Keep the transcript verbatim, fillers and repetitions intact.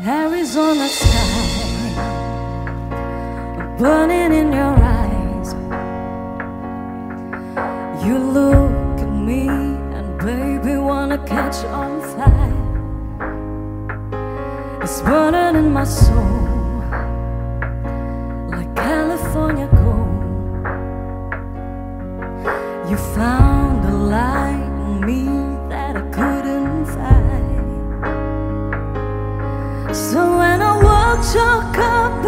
Arizona sky burning in your eyes. You look at me and baby wanna catch on fire. It's burning in my soul like California gold. You found a light in me that I couldn't find. So when I walked your cup